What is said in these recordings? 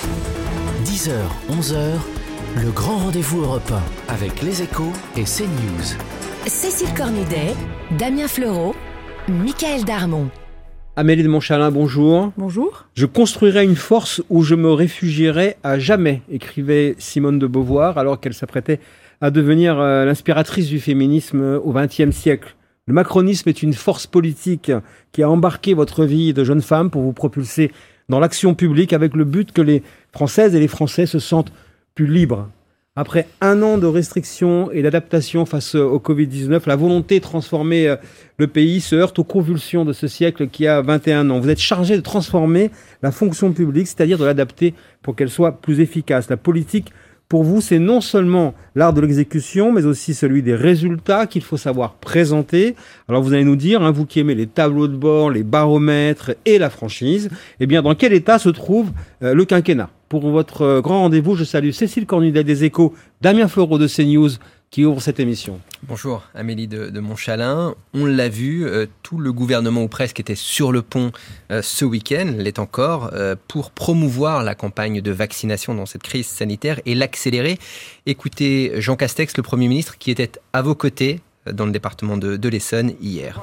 10h, 11h, le grand rendez-vous européen avec Les Échos et CNews. Cécile Cornudet, Damien Fleureau, Michael Darmon. Amélie de Montchalin, bonjour. Bonjour. Je construirai une force où je me réfugierai à jamais, écrivait Simone de Beauvoir alors qu'elle s'apprêtait à devenir l'inspiratrice du féminisme au XXe siècle. Le macronisme est une force politique qui a embarqué votre vie de jeune femme pour vous propulser dans l'action publique avec le but que les Françaises et les Français se sentent plus libres. Après un an de restrictions et d'adaptation face au Covid-19, la volonté de transformer le pays se heurte aux convulsions de ce siècle qui a 21 ans. Vous êtes chargé de transformer la fonction publique, c'est-à-dire de l'adapter pour qu'elle soit plus efficace. La politique, pour vous, c'est non seulement l'art de l'exécution, mais aussi celui des résultats qu'il faut savoir présenter. Alors vous allez nous dire, vous qui aimez les tableaux de bord, les baromètres et la franchise, eh bien dans quel état se trouve le quinquennat ? Pour votre grand rendez-vous, je salue Cécile Cornudet des Échos, Damien Fleureau de CNews qui ouvre cette émission. Bonjour, Amélie de Montchalin. On l'a vu, tout le gouvernement ou presque était sur le pont ce week-end, l'est encore, pour promouvoir la campagne de vaccination dans cette crise sanitaire et l'accélérer. Écoutez Jean Castex, le Premier ministre, qui était à vos côtés dans le département de l'Essonne hier.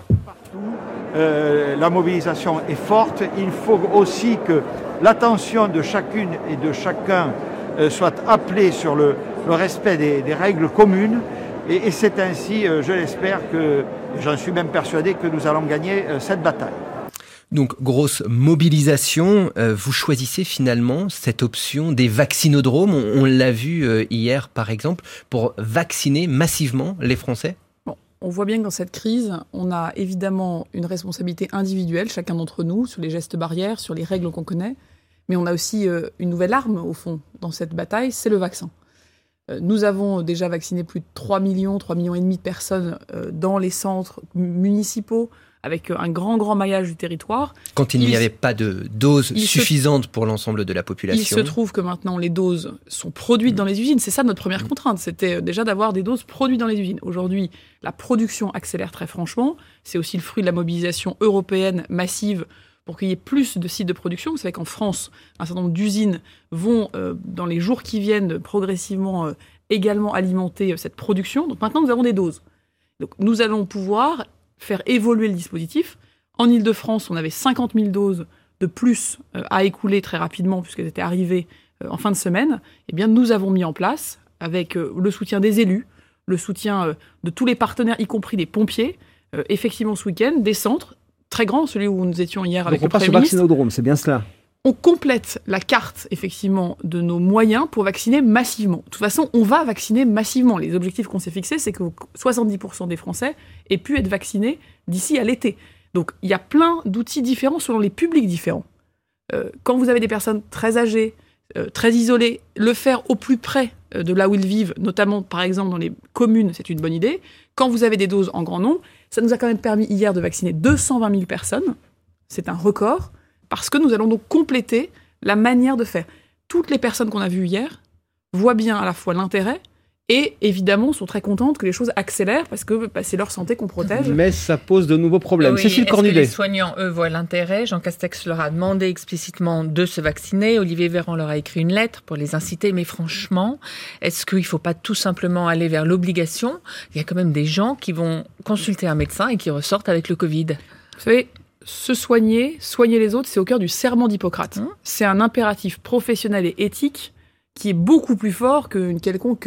La mobilisation est forte. Il faut aussi que l'attention de chacune et de chacun soit appelée sur le respect des règles communes. Et c'est ainsi, je l'espère, que j'en suis même persuadé que nous allons gagner cette bataille. Donc, grosse mobilisation. Vous choisissez finalement cette option des vaccinodromes. On l'a vu hier, par exemple, pour vacciner massivement les Français. On voit bien que dans cette crise, on a évidemment une responsabilité individuelle, chacun d'entre nous, sur les gestes barrières, sur les règles qu'on connaît. Mais on a aussi une nouvelle arme, au fond, dans cette bataille, c'est le vaccin. Nous avons déjà vacciné plus de 3 millions et demi de personnes dans les centres municipaux, avec un grand maillage du territoire. Quand il n'y avait pas de doses suffisantes pour l'ensemble de la population. Il se trouve que maintenant les doses sont produites dans les usines. C'est ça notre première contrainte, c'était déjà d'avoir des doses produites dans les usines. Aujourd'hui, la production accélère très franchement. C'est aussi le fruit de la mobilisation européenne massive pour qu'il y ait plus de sites de production. Vous savez qu'en France, un certain nombre d'usines vont, dans les jours qui viennent, progressivement également alimenter cette production. Donc maintenant, nous avons des doses. Donc nous allons pouvoir faire évoluer le dispositif. En Ile-de-France, on avait 50 000 doses de plus à écouler très rapidement, puisqu'elles étaient arrivées en fin de semaine. Eh bien, nous avons mis en place, avec le soutien des élus, le soutien de tous les partenaires, y compris des pompiers, effectivement ce week-end, des centres très grands, celui où nous étions hier avec le Premier ministre. Donc on passe au vaccinodrome, c'est bien cela. On complète la carte, effectivement, de nos moyens pour vacciner massivement. De toute façon, on va vacciner massivement. Les objectifs qu'on s'est fixés, c'est que 70% des Français aient pu être vaccinés d'ici à l'été. Donc, il y a plein d'outils différents selon les publics différents. Quand vous avez des personnes très âgées, très isolées, le faire au plus près de là où ils vivent, notamment, par exemple, dans les communes, c'est une bonne idée. Quand vous avez des doses en grand nombre, ça nous a quand même permis hier de vacciner 220 000 personnes. C'est un record. Parce que nous allons donc compléter la manière de faire. Toutes les personnes qu'on a vues hier voient bien à la fois l'intérêt et évidemment sont très contentes que les choses accélèrent parce que c'est leur santé qu'on protège. Mais ça pose de nouveaux problèmes. Oui, Cécile Cornudet. Les soignants, eux, voient l'intérêt. Jean Castex leur a demandé explicitement de se vacciner. Olivier Véran leur a écrit une lettre pour les inciter. Mais franchement, est-ce qu'il ne faut pas tout simplement aller vers l'obligation ? Il y a quand même des gens qui vont consulter un médecin et qui ressortent avec le Covid. Vous savez, se soigner les autres, c'est au cœur du serment d'Hippocrate. C'est un impératif professionnel et éthique qui est beaucoup plus fort qu'une quelconque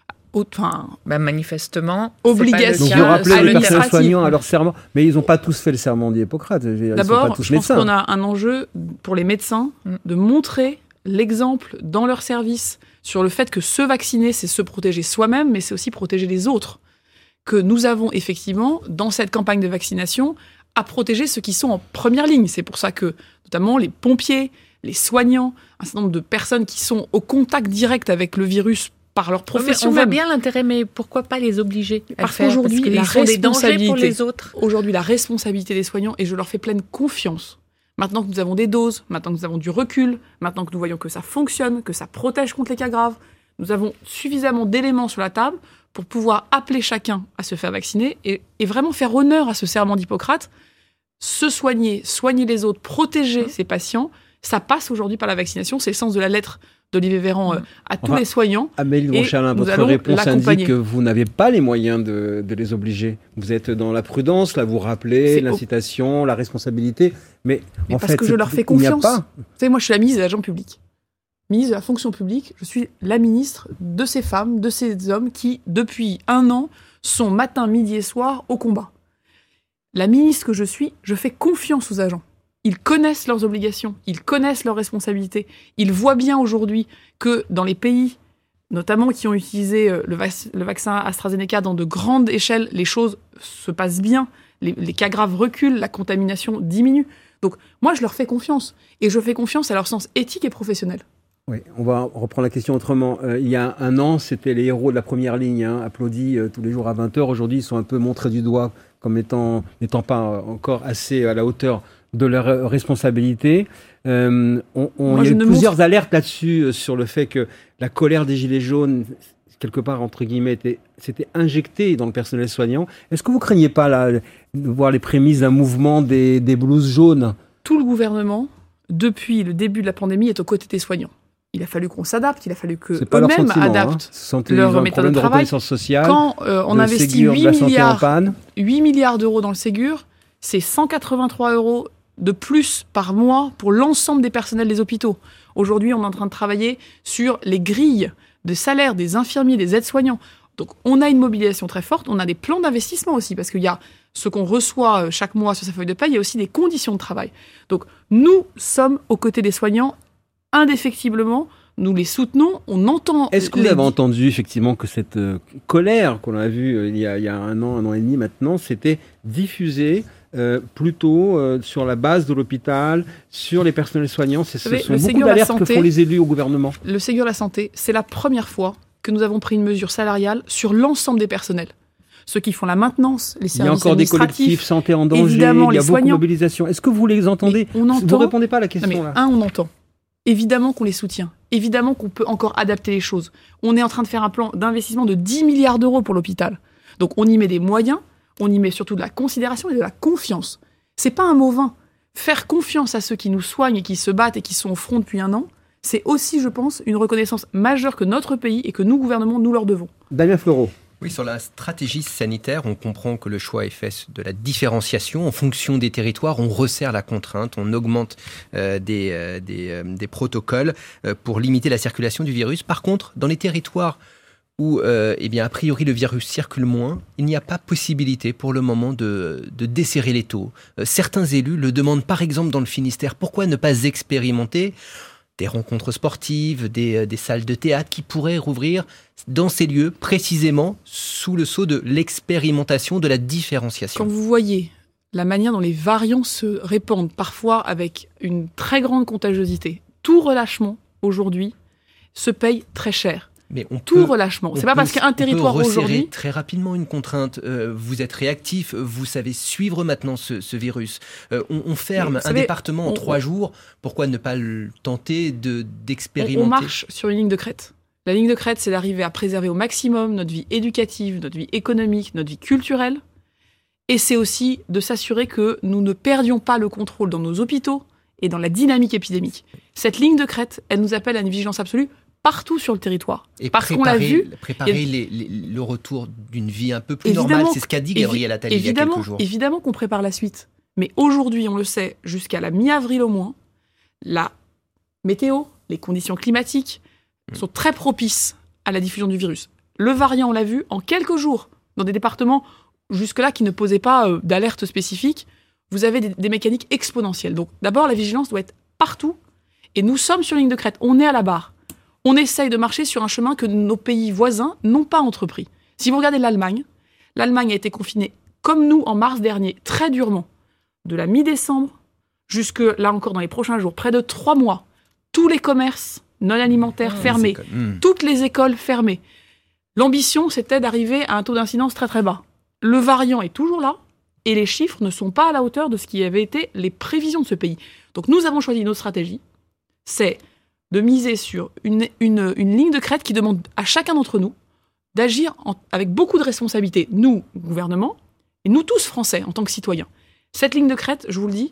manifestement, obligation. Donc vous rappelez les personnels soignants à leur serment, mais ils n'ont pas tous fait le serment d'Hippocrate. D'abord, je pense qu'on a un enjeu pour les médecins de montrer l'exemple dans leur service sur le fait que se vacciner, c'est se protéger soi-même, mais c'est aussi protéger les autres. Que nous avons effectivement, dans cette campagne de vaccination, à protéger ceux qui sont en première ligne. C'est pour ça que, notamment, les pompiers, les soignants, un certain nombre de personnes qui sont au contact direct avec le virus par leur profession. On voit bien l'intérêt, mais pourquoi pas les obliger à Parce le faire, qu'aujourd'hui, parce la responsabilité pour les autres. Aujourd'hui, la responsabilité des soignants, et je leur fais pleine confiance. Maintenant que nous avons des doses, maintenant que nous avons du recul, maintenant que nous voyons que ça fonctionne, que ça protège contre les cas graves, nous avons suffisamment d'éléments sur la table pour pouvoir appeler chacun à se faire vacciner et vraiment faire honneur à ce serment d'Hippocrate, se soigner, soigner les autres, protéger ses patients. Ça passe aujourd'hui par la vaccination. C'est le sens de la lettre d'Olivier Véran à tous les soignants. Amélie de Montchalin, votre réponse indique que vous n'avez pas les moyens de les obliger. Vous êtes dans la prudence, là vous rappelez l'incitation, la responsabilité, mais en parce fait, que je leur fais confiance. Vous savez, moi je suis la ministre des agents publics. Ministre de la fonction publique, je suis la ministre de ces femmes, de ces hommes qui, depuis 1 an, sont matin, midi et soir au combat. La ministre que je suis, je fais confiance aux agents. Ils connaissent leurs obligations, ils connaissent leurs responsabilités. Ils voient bien aujourd'hui que dans les pays, notamment qui ont utilisé le vaccin AstraZeneca dans de grandes échelles, les choses se passent bien, les cas graves reculent, la contamination diminue. Donc moi, je leur fais confiance. Et je fais confiance à leur sens éthique et professionnel. Oui, on va reprendre la question autrement. Il y a 1 an, c'était les héros de la première ligne, applaudis tous les jours à 20h. Aujourd'hui, ils sont un peu montrés du doigt comme n'étant pas encore assez à la hauteur de leur responsabilité. Il y a eu plusieurs alertes là-dessus, sur le fait que la colère des Gilets jaunes, quelque part, entre guillemets, s'était injectée dans le personnel soignant. Est-ce que vous ne craignez pas là, de voir les prémices d'un mouvement des blouses jaunes ? Tout le gouvernement, depuis le début de la pandémie, est aux côtés des soignants. Il a fallu qu'on s'adapte, il a fallu qu'eux-mêmes adaptent leur méthode de travail. Quand on investit 8 milliards d'euros dans le Ségur, c'est 183 € de plus par mois pour l'ensemble des personnels des hôpitaux. Aujourd'hui, on est en train de travailler sur les grilles de salaire des infirmiers, des aides-soignants. Donc, on a une mobilisation très forte, on a des plans d'investissement aussi, parce qu'il y a ce qu'on reçoit chaque mois sur sa feuille de paie, il y a aussi des conditions de travail. Donc, nous sommes aux côtés des soignants, indéfectiblement, nous les soutenons, on entend... Est-ce que vous avez entendu effectivement que cette colère qu'on a vue il y a 1 an et demi maintenant, s'était diffusée plutôt sur la base de l'hôpital, sur les personnels soignants? Ce sont beaucoup d'alertes que font les élus au gouvernement. Le Ségur de la santé, c'est la première fois que nous avons pris une mesure salariale sur l'ensemble des personnels. Ceux qui font la maintenance, les services administratifs. Il y a encore des collectifs santé en danger, il y a beaucoup de mobilisation. Est-ce que vous les entendez? Vous ne répondez pas à la question là. On entend. Évidemment qu'on les soutient. Évidemment qu'on peut encore adapter les choses. On est en train de faire un plan d'investissement de 10 milliards d'euros pour l'hôpital. Donc on y met des moyens, on y met surtout de la considération et de la confiance. C'est pas un mot vain. Faire confiance à ceux qui nous soignent et qui se battent et qui sont au front depuis 1 an, c'est aussi, je pense, une reconnaissance majeure que notre pays et que nous, gouvernement, nous leur devons. Damien Fleureau. Oui, sur la stratégie sanitaire, on comprend que le choix est fait de la différenciation. En fonction des territoires, on resserre la contrainte, on augmente des protocoles pour limiter la circulation du virus. Par contre, dans les territoires où, a priori, le virus circule moins, il n'y a pas possibilité pour le moment de desserrer les taux. Certains élus le demandent, par exemple, dans le Finistère. Pourquoi ne pas expérimenter des rencontres sportives, des salles de théâtre qui pourraient rouvrir dans ces lieux, précisément sous le sceau de l'expérimentation, de la différenciation. Quand vous voyez la manière dont les variants se répandent, parfois avec une très grande contagiosité, tout relâchement, aujourd'hui, se paye très cher. Mais relâchement. C'est pas parce qu'un territoire aujourd'hui... très rapidement une contrainte. Vous êtes réactif, vous savez suivre maintenant ce virus. On ferme département en 3 jours. Pourquoi ne pas tenter d'expérimenter ? On marche sur une ligne de crête. La ligne de crête, c'est d'arriver à préserver au maximum notre vie éducative, notre vie économique, notre vie culturelle. Et c'est aussi de s'assurer que nous ne perdions pas le contrôle dans nos hôpitaux et dans la dynamique épidémique. Cette ligne de crête, elle nous appelle à une vigilance absolue partout sur le territoire. Et parce qu'on l'a vu... Préparer le retour d'une vie un peu plus normale, c'est ce qu'a dit Gabriel Attal il y a quelques jours. Évidemment qu'on prépare la suite. Mais aujourd'hui, on le sait, jusqu'à la mi-avril au moins, la météo, les conditions climatiques sont très propices à la diffusion du virus. Le variant, on l'a vu, en quelques jours, dans des départements jusque-là qui ne posaient pas d'alerte spécifique, vous avez des mécaniques exponentielles. Donc d'abord, la vigilance doit être partout. Et nous sommes sur ligne de crête. On est à la barre. On essaye de marcher sur un chemin que nos pays voisins n'ont pas entrepris. Si vous regardez l'Allemagne a été confinée, comme nous, en mars dernier, très durement, de la mi-décembre jusque, là encore, dans les prochains jours, près de 3 mois. Tous les commerces non alimentaires fermés, toutes les écoles fermées. L'ambition, c'était d'arriver à un taux d'incidence très très bas. Le variant est toujours là, et les chiffres ne sont pas à la hauteur de ce qui avait été les prévisions de ce pays. Donc nous avons choisi notre stratégie, c'est de miser sur une ligne de crête qui demande à chacun d'entre nous d'agir avec beaucoup de responsabilité, nous, gouvernement, et nous tous Français, en tant que citoyens. Cette ligne de crête, je vous le dis,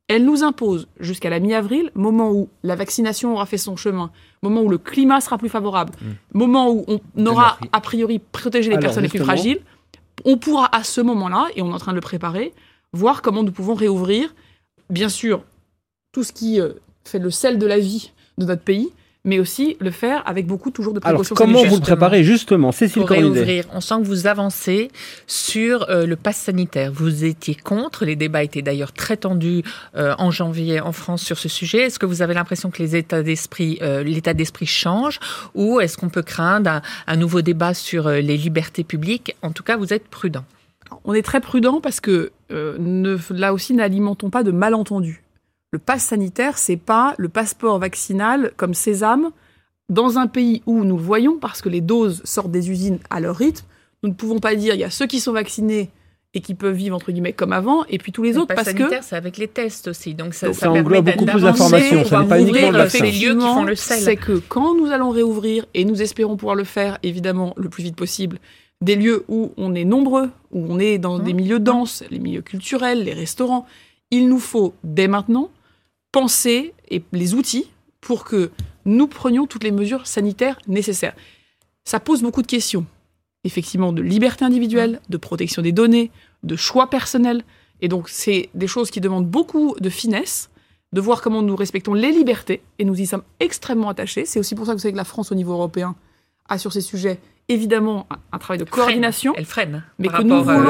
Elle nous impose jusqu'à la mi-avril, moment où la vaccination aura fait son chemin, moment où le climat sera plus favorable, moment où on aura a priori protégé les personnes les plus fragiles. On pourra à ce moment-là, et on est en train de le préparer, voir comment nous pouvons réouvrir, bien sûr, tout ce qui fait le sel de la vie de notre pays, mais aussi le faire avec beaucoup toujours de précautions. Alors, comment vous le préparez justement, Cécile Cornudet? On sent que vous avancez sur le pass sanitaire. Vous étiez contre, les débats étaient d'ailleurs très tendus en janvier en France sur ce sujet. Est-ce que vous avez l'impression que l'état d'esprit change, ou est-ce qu'on peut craindre un nouveau débat sur les libertés publiques? En tout cas, vous êtes prudent. On est très prudent parce que là aussi, n'alimentons pas de malentendus. Le pass sanitaire, c'est pas le passeport vaccinal comme Sésame. Dans un pays où nous le voyons, parce que les doses sortent des usines à leur rythme, nous ne pouvons pas dire il y a ceux qui sont vaccinés et qui peuvent vivre entre guillemets comme avant, et puis tous les autres, parce que... Le pass sanitaire, c'est avec les tests aussi, donc ça englobe beaucoup plus d'informations. Ça n'est pas uniquement le vaccin. C'est les lieux qui font le sel. C'est que quand nous allons réouvrir, et nous espérons pouvoir le faire évidemment le plus vite possible, des lieux où on est nombreux, où on est dans des milieux denses, les milieux culturels, les restaurants, il nous faut dès maintenant penser et les outils pour que nous prenions toutes les mesures sanitaires nécessaires. Ça pose beaucoup de questions, effectivement, de liberté individuelle, de protection des données, de choix personnels. Et donc, c'est des choses qui demandent beaucoup de finesse, de voir comment nous respectons les libertés, et nous y sommes extrêmement attachés. C'est aussi pour ça que vous savez que la France, au niveau européen, a sur ces sujets, évidemment, un travail de coordination. Elle freine. Mais que nous voulons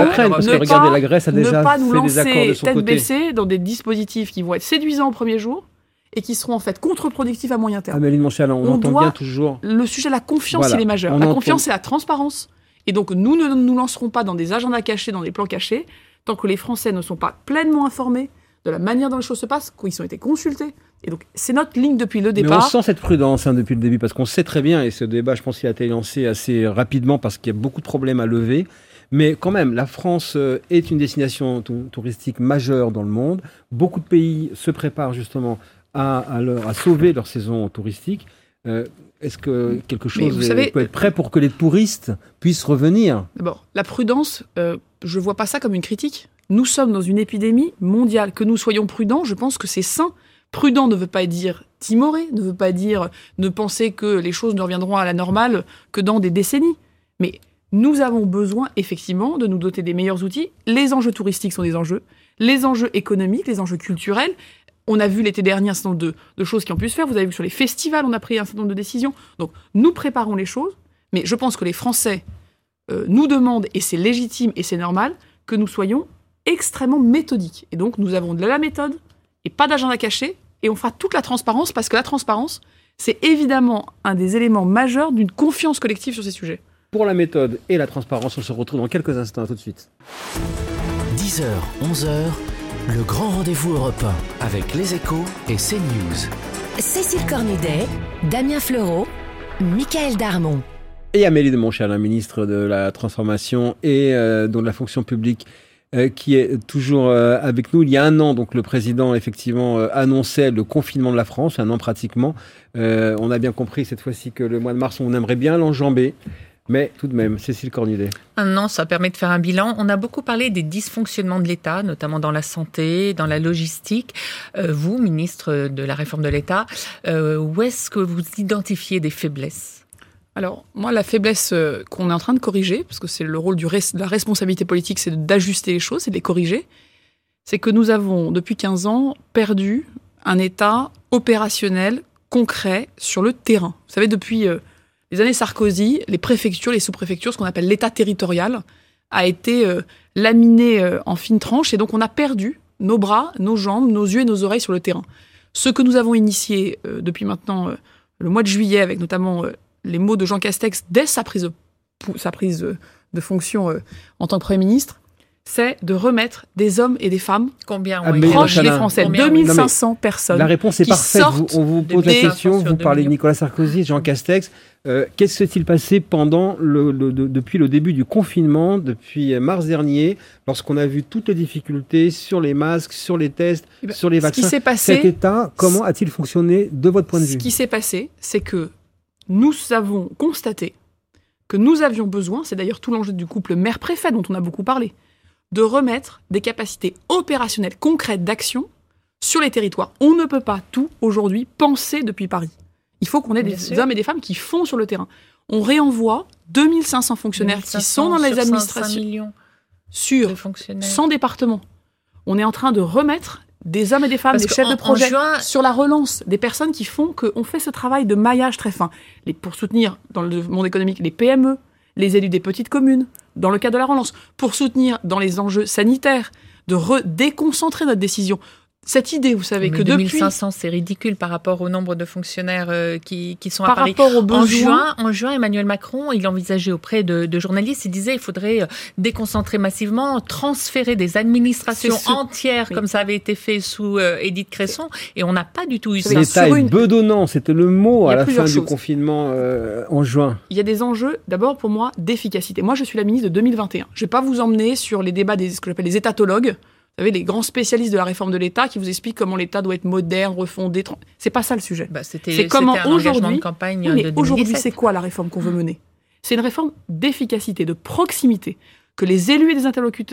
ne pas nous lancer tête baissée dans des dispositifs qui vont être séduisants au premier jour et qui seront en fait contre-productifs à moyen terme. Amélie de Montchalin, on entend bien toujours... Le sujet de la confiance, il est majeur. La confiance, c'est la transparence. Et donc, nous ne nous lancerons pas dans des agendas cachés, dans des plans cachés, tant que les Français ne sont pas pleinement informés de la manière dont les choses se passent, qu'ils ont été consultés. Et donc, c'est notre ligne depuis le départ. Mais on sent cette prudence depuis le début, parce qu'on sait très bien, et ce débat, je pense qu'il a été lancé assez rapidement, parce qu'il y a beaucoup de problèmes à lever. Mais quand même, la France est une destination touristique majeure dans le monde. Beaucoup de pays se préparent justement à sauver leur saison touristique. Est-ce que quelque chose peut être prêt pour que les touristes puissent revenir? D'abord, la prudence, je ne vois pas ça comme une critique. Nous sommes dans une épidémie mondiale. Que nous soyons prudents, je pense que c'est sain. Prudent ne veut pas dire timoré, ne veut pas dire ne penser que les choses ne reviendront à la normale que dans des décennies. Mais nous avons besoin, effectivement, de nous doter des meilleurs outils. Les enjeux touristiques sont des enjeux. Les enjeux économiques, les enjeux culturels. On a vu l'été dernier un certain nombre de choses qui ont pu se faire. Vous avez vu sur les festivals, on a pris un certain nombre de décisions. Donc, nous préparons les choses. Mais je pense que les Français nous demandent, et c'est légitime et c'est normal, que nous soyons extrêmement méthodiques. Et donc, nous avons de la méthode et pas d'agenda caché. Et on fera toute la transparence, parce que la transparence, c'est évidemment un des éléments majeurs d'une confiance collective sur ces sujets. Pour la méthode et la transparence, on se retrouve dans quelques instants. À tout de suite. 10h, 11h, le grand rendez-vous européen avec Les Échos et CNews. Cécile Cornudet, Damien Fleureau, Michael Darmon. Et Amélie de Montchalin, ministre de la Transformation et de la fonction publique, qui est toujours avec nous. Il y a un an, donc le président effectivement annonçait le confinement de la France, un an pratiquement. On a bien compris cette fois-ci que le mois de mars, on aimerait bien l'enjamber. Mais tout de même, Cécile Cornudet. Un an, ça permet de faire un bilan. On a beaucoup parlé des dysfonctionnements de l'État, notamment dans la santé, dans la logistique. Vous, ministre de la Réforme de l'État, où est-ce que vous identifiez des faiblesses ? Alors, moi, la faiblesse qu'on est en train de corriger, parce que c'est le rôle de la responsabilité politique, c'est d'ajuster les choses, c'est de les corriger, c'est que nous avons, depuis 15 ans, perdu un État opérationnel, concret, sur le terrain. Vous savez, depuis les années Sarkozy, les préfectures, les sous-préfectures, ce qu'on appelle l'État territorial, a été laminé en fines tranches, et donc on a perdu nos bras, nos jambes, nos yeux et nos oreilles sur le terrain. Ce que nous avons initié depuis maintenant le mois de juillet, avec notamment... les mots de Jean Castex dès sa prise de fonction en tant que Premier ministre, c'est de remettre des hommes et des femmes proches des Français. 2500 personnes. La réponse est parfaite. On vous pose la question, vous parlez de Nicolas Sarkozy, Jean Castex. Qu'est-ce qui s'est-il passé depuis le début du confinement, depuis mars dernier, lorsqu'on a vu toutes les difficultés sur les masques, sur les tests, sur les vaccins? Cet État, comment a-t-il fonctionné de votre point de vue? Ce qui s'est passé, c'est que nous avons constaté que nous avions besoin, c'est d'ailleurs tout l'enjeu du couple maire-préfet dont on a beaucoup parlé, de remettre des capacités opérationnelles concrètes d'action sur les territoires. On ne peut pas tout, aujourd'hui, penser depuis Paris. Il faut qu'on ait des hommes et des femmes qui font sur le terrain. On réenvoie 2500 fonctionnaires qui sont dans les administrations. 5 millions sur 100 départements. On est en train de remettre des hommes et des femmes, des chefs de projet, sur la relance, des personnes qui font qu'on fait ce travail de maillage très fin. Pour soutenir, dans le monde économique, les PME, les élus des petites communes, dans le cadre de la relance, pour soutenir dans les enjeux sanitaires, de déconcentrer notre décision. Cette idée, vous savez, que depuis... 2500, c'est ridicule par rapport au nombre de fonctionnaires qui sont à Paris. Par rapport aux besoins... En juin, Emmanuel Macron, il envisageait auprès de journalistes, il disait qu'il faudrait déconcentrer massivement, transférer des administrations entières, comme ça avait été fait sous Édith Cresson, et on n'a pas du tout eu ça. L'État est bedonnant, c'était le mot à la fin du confinement en juin. Il y a des enjeux, d'abord pour moi, d'efficacité. Moi, je suis la ministre de 2021. Je ne vais pas vous emmener sur les débats ce que j'appelle les étatologues. Vous savez, les grands spécialistes de la réforme de l'État qui vous expliquent comment l'État doit être moderne, refondé. C'est pas ça le sujet. C'est comment aujourd'hui, de campagne de 2017. Aujourd'hui, c'est quoi la réforme qu'on veut mener ? C'est une réforme d'efficacité, de proximité, que les élus et des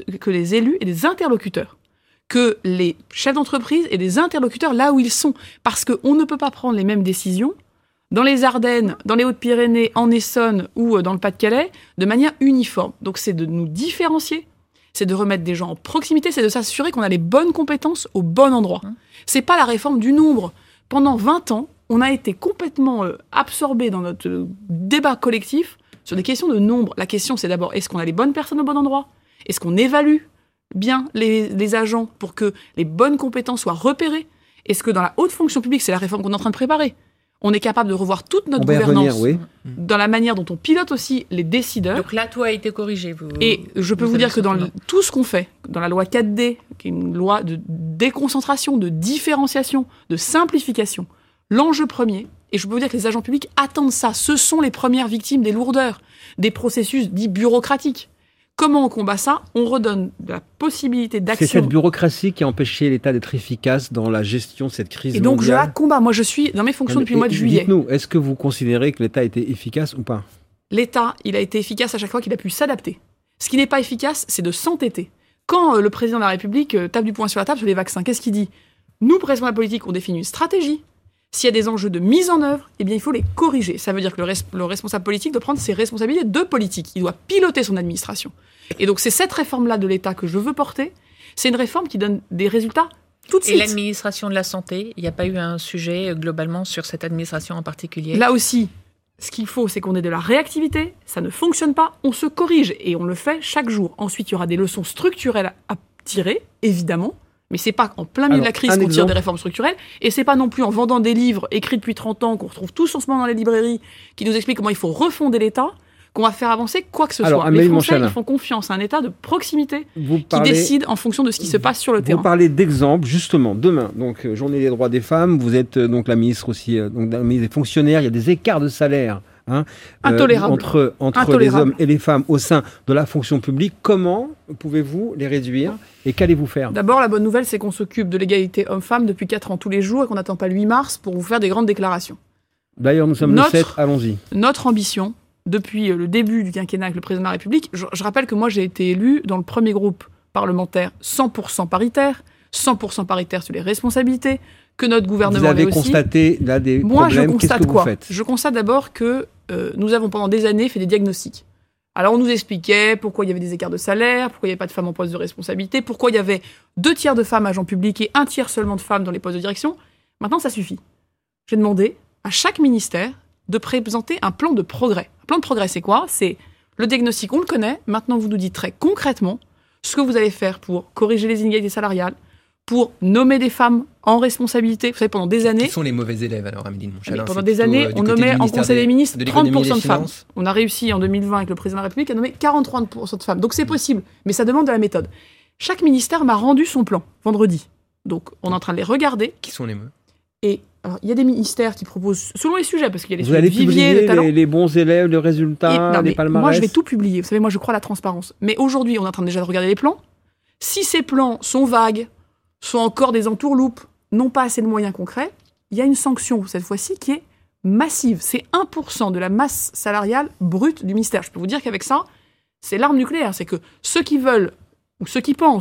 interlocuteurs, que les chefs d'entreprise et des interlocuteurs là où ils sont, parce qu'on ne peut pas prendre les mêmes décisions dans les Ardennes, dans les Hautes-Pyrénées, en Essonne ou dans le Pas-de-Calais, de manière uniforme. Donc c'est de nous différencier. C'est de remettre des gens en proximité, c'est de s'assurer qu'on a les bonnes compétences au bon endroit. C'est pas la réforme du nombre. Pendant 20 ans, on a été complètement absorbés dans notre débat collectif sur des questions de nombre. La question, c'est d'abord, est-ce qu'on a les bonnes personnes au bon endroit ? Est-ce qu'on évalue bien les agents pour que les bonnes compétences soient repérées ? Est-ce que dans la haute fonction publique, c'est la réforme qu'on est en train de préparer ? On est capable de revoir toute notre gouvernance dans la manière dont on pilote aussi les décideurs. Donc là, tout a été corrigé. Et je peux vous dire que dans tout ce qu'on fait, dans la loi 4D, qui est une loi de déconcentration, de différenciation, de simplification, l'enjeu premier, et je peux vous dire que les agents publics attendent ça, ce sont les premières victimes des lourdeurs, des processus dits bureaucratiques. Comment on combat ça ? On redonne de la possibilité d'action. C'est cette bureaucratie qui a empêché l'État d'être efficace dans la gestion de cette crise mondiale. Et donc je la combats. Moi, je suis dans mes fonctions depuis le mois de juillet. Dites-nous, est-ce que vous considérez que l'État a été efficace ou pas ? L'État, il a été efficace à chaque fois qu'il a pu s'adapter. Ce qui n'est pas efficace, c'est de s'entêter. Quand le président de la République tape du poing sur la table sur les vaccins, qu'est-ce qu'il dit ? Nous, président de la politique, on définit une stratégie. S'il y a des enjeux de mise en œuvre, eh bien, il faut les corriger. Ça veut dire que le responsable politique doit prendre ses responsabilités de politique. Il doit piloter son administration. Et donc, c'est cette réforme-là de l'État que je veux porter. C'est une réforme qui donne des résultats tout de suite. Et l'administration de la santé, il n'y a pas eu un sujet globalement sur cette administration en particulier ? Là aussi, ce qu'il faut, c'est qu'on ait de la réactivité. Ça ne fonctionne pas, on se corrige. Et on le fait chaque jour. Ensuite, il y aura des leçons structurelles à tirer, évidemment. Mais c'est pas en plein milieu de la crise qu'on tire des réformes structurelles, et c'est pas non plus en vendant des livres écrits depuis 30 ans, qu'on retrouve tous en ce moment dans les librairies, qui nous expliquent comment il faut refonder l'État, qu'on va faire avancer quoi que ce soit. Les Français, ils font confiance à un État de proximité qui décide en fonction de ce qui se passe sur le terrain. Vous parlez d'exemples, justement, demain, donc journée des droits des femmes, vous êtes donc la ministre aussi, donc la ministre des fonctionnaires, il y a des écarts de salaire. Intolérable. Entre les hommes et les femmes au sein de la fonction publique. Comment pouvez-vous les réduire et qu'allez-vous faire ? D'abord, la bonne nouvelle, c'est qu'on s'occupe de l'égalité homme-femme depuis 4 ans tous les jours et qu'on n'attend pas le 8 mars pour vous faire des grandes déclarations. D'ailleurs, nous sommes le 7, allons-y. Notre ambition, depuis le début du quinquennat avec le président de la République, je rappelle que moi j'ai été élu dans le premier groupe parlementaire 100% paritaire sur les responsabilités, que notre gouvernement Vous avez aussi. Constaté là des Moi, problèmes. je constate Qu'est-ce que quoi vous faites ? Je constate d'abord que nous avons pendant des années fait des diagnostics. Alors on nous expliquait pourquoi il y avait des écarts de salaire, pourquoi il n'y avait pas de femmes en poste de responsabilité, pourquoi il y avait 2 tiers de femmes agents publics et 1 tiers seulement de femmes dans les postes de direction. Maintenant, ça suffit. J'ai demandé à chaque ministère de présenter un plan de progrès. Un plan de progrès, c'est quoi ? C'est le diagnostic, on le connaît. Maintenant, vous nous dites très concrètement ce que vous allez faire pour corriger les inégalités salariales, pour nommer des femmes en responsabilité. Vous savez, pendant des années... Qui sont les mauvais élèves, alors, Amélie de Montchalin ? Pendant des années, on nommait en Conseil des ministres 30% de femmes. On a réussi en 2020 avec le président de la République à nommer 43% de femmes. Donc c'est possible, mais ça demande de la méthode. Chaque ministère m'a rendu son plan, vendredi. Donc on est en train de les regarder. Qui sont les meufs ? Et alors, il y a des ministères qui proposent, selon les sujets, parce qu'il y a les sujets de vivier, de talent. Les bons élèves, les résultats, les palmarès. Moi, je vais tout publier. Vous savez, moi, je crois à la transparence. Mais aujourd'hui, on est en train déjà de regarder les plans. Si ces plans sont vagues, sont encore des entourloupes, n'ont pas assez de moyens concrets, il y a une sanction, cette fois-ci, qui est massive. C'est 1% de la masse salariale brute du ministère. Je peux vous dire qu'avec ça, c'est l'arme nucléaire. C'est que ceux qui veulent, ou ceux qui pensent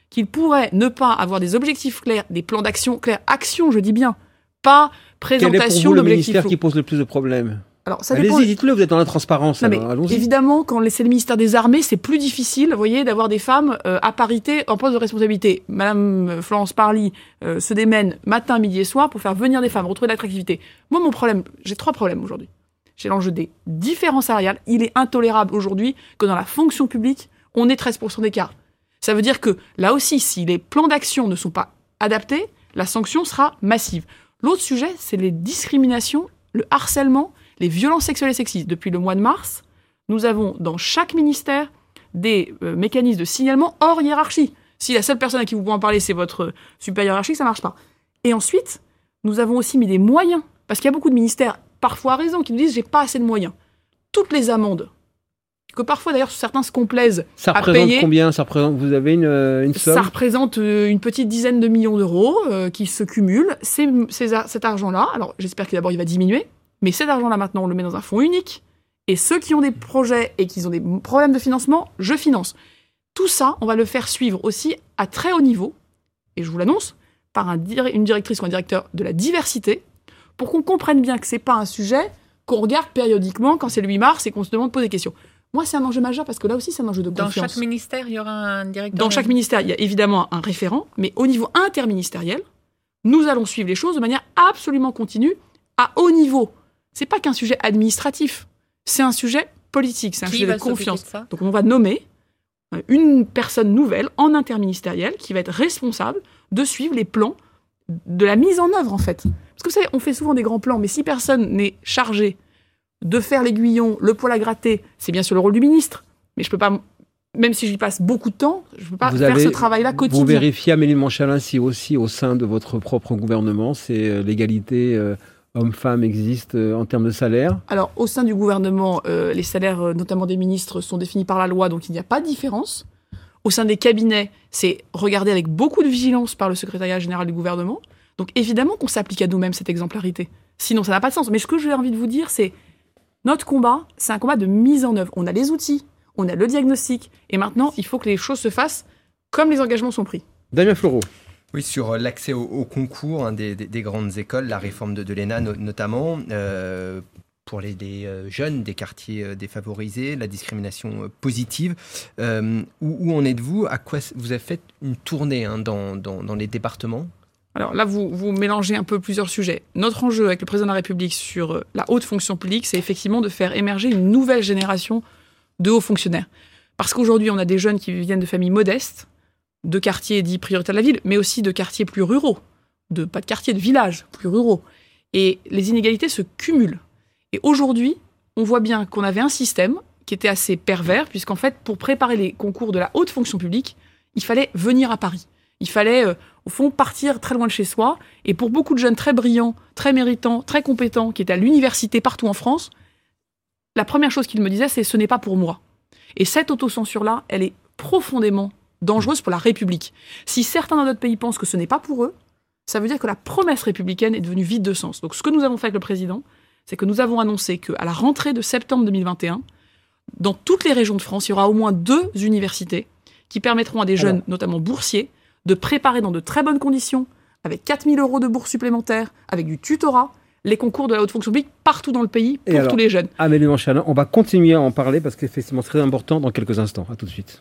qu'ils pourraient ne pas avoir des objectifs clairs, des plans d'action clairs. Action, je dis bien, pas présentation Quel est pour vous le d'objectifs ministère flous. qui pose le plus de problèmes? Alors, ça dépend. Allez-y, dites-le, vous êtes dans la transparence. Non, mais alors, allons-y. évidemment, quand c'est le ministère des Armées, c'est plus difficile, vous voyez, d'avoir des femmes à parité en poste de responsabilité. Madame Florence Parly se démène matin, midi et soir pour faire venir des femmes, retrouver de l'attractivité. Moi, mon problème, j'ai 3 problèmes aujourd'hui. J'ai l'enjeu des différences salariales. Il est intolérable aujourd'hui que dans la fonction publique, on ait 13% d'écart. Ça veut dire que, là aussi, si les plans d'action ne sont pas adaptés, la sanction sera massive. L'autre sujet, c'est les discriminations, le harcèlement, les violences sexuelles et sexistes. Depuis le mois de mars, nous avons dans chaque ministère des mécanismes de signalement hors hiérarchie. Si la seule personne à qui vous pouvez en parler, c'est votre supérieur hiérarchique, ça ne marche pas. Et ensuite, nous avons aussi mis des moyens, parce qu'il y a beaucoup de ministères, parfois à raison, qui nous disent « j'ai pas assez de moyens ». Toutes les amendes, que parfois d'ailleurs certains se complaisent Ça à représente payer. combien? Vous avez une somme? Ça représente une petite dizaine de millions d'euros qui se cumulent. Cet argent-là, alors j'espère que d'abord il va diminuer, mais cet argent-là maintenant on le met dans un fonds unique, et ceux qui ont des projets et qui ont des problèmes de financement, je finance. Tout ça, on va le faire suivre aussi à très haut niveau, et je vous l'annonce, par une directrice ou un directeur de la diversité, pour qu'on comprenne bien que c'est pas un sujet qu'on regarde périodiquement quand c'est le 8 mars et qu'on se demande de poser des questions. Moi, c'est un enjeu majeur parce que là aussi, c'est un enjeu de confiance. Dans chaque ministère, il y aura un directeur. Dans chaque ministère, il y a évidemment un référent, mais au niveau interministériel, nous allons suivre les choses de manière absolument continue, à haut niveau. C'est pas qu'un sujet administratif, c'est un sujet politique, c'est un sujet de confiance. Donc on va nommer une personne nouvelle en interministériel qui va être responsable de suivre les plans de la mise en œuvre, en fait. Parce que vous savez, on fait souvent des grands plans, mais si personne n'est chargé de faire l'aiguillon, le poil à gratter, c'est bien sûr le rôle du ministre. Mais je peux pas, même si j'y passe beaucoup de temps, je peux pas faire ce travail-là quotidien. Vous vérifiez, Amélie de Montchalin, si aussi au sein de votre propre gouvernement, c'est l'égalité hommes-femmes existe en termes de salaire? Alors, au sein du gouvernement, les salaires, notamment des ministres, sont définis par la loi, donc il n'y a pas de différence. Au sein des cabinets, c'est regardé avec beaucoup de vigilance par le secrétariat général du gouvernement. Donc évidemment qu'on s'applique à nous-mêmes cette exemplarité. Sinon, ça n'a pas de sens. Mais ce que j'ai envie de vous dire, c'est notre combat, c'est un combat de mise en œuvre. On a les outils, on a le diagnostic, et maintenant, il faut que les choses se fassent comme les engagements sont pris. Damien Fleureau. Oui, sur l'accès au concours des grandes écoles, la réforme de l'ENA notamment, pour les jeunes des quartiers défavorisés, la discrimination positive. Où en êtes-vous? À quoi vous avez fait une tournée dans les départements? Alors là, vous mélangez un peu plusieurs sujets. Notre enjeu avec le président de la République sur la haute fonction publique, c'est effectivement de faire émerger une nouvelle génération de hauts fonctionnaires. Parce qu'aujourd'hui, on a des jeunes qui viennent de familles modestes, de quartiers dits prioritaires de la ville, mais aussi de quartiers plus ruraux, pas de quartiers, de villages plus ruraux. Et les inégalités se cumulent. Et aujourd'hui, on voit bien qu'on avait un système qui était assez pervers, puisqu'en fait, pour préparer les concours de la haute fonction publique, il fallait venir à Paris. Il fallait, au fond, partir très loin de chez soi. Et pour beaucoup de jeunes très brillants, très méritants, très compétents, qui étaient à l'université partout en France, la première chose qu'ils me disaient, c'est « ce n'est pas pour moi ». Et cette autocensure-là, elle est profondément dangereuse pour la République. Si certains dans notre pays pensent que ce n'est pas pour eux, ça veut dire que la promesse républicaine est devenue vide de sens. Donc ce que nous avons fait avec le président, c'est que nous avons annoncé qu'à la rentrée de septembre 2021, dans toutes les régions de France, il y aura au moins 2 universités qui permettront à des jeunes, notamment boursiers, de préparer dans de très bonnes conditions, avec 4 000 € de bourse supplémentaire, avec du tutorat, les concours de la haute fonction publique partout dans le pays pour tous les jeunes. Amélie de Montchalin, on va continuer à en parler parce qu'effectivement c'est très important dans quelques instants. À tout de suite.